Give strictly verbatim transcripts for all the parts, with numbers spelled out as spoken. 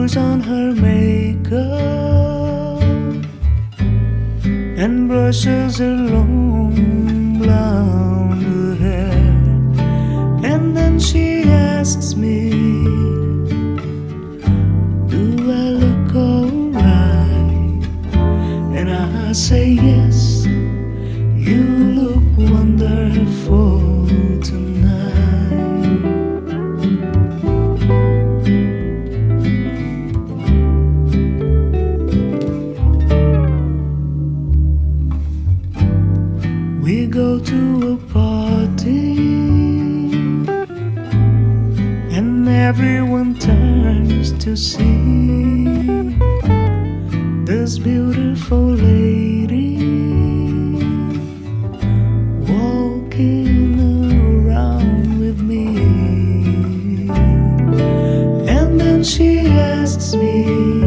puts on her makeup and brushes her long blonde hair, and then she asks me, do I look alright? And I say yes, you look wonderful tonight. We go to a party and everyone turns to see this beautiful lady walking around with me. And then she asks me,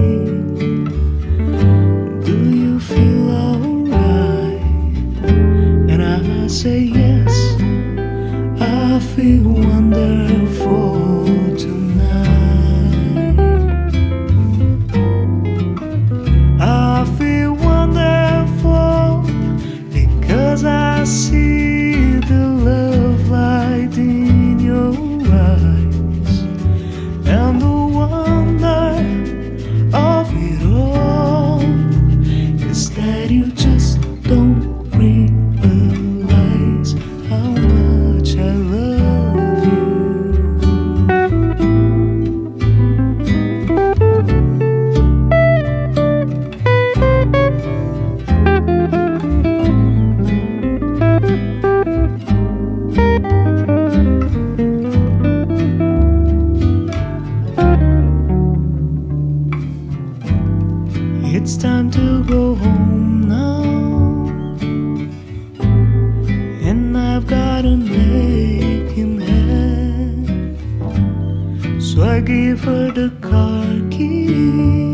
do you feel alright? And I say yes, I feel wonderful tonight. I feel wonderful because I see the love light in your eyes, and the wonder of it all is that you just don't realize how much I love you. It's time to go home now, and I've got an ache in hand, so I give her the car keys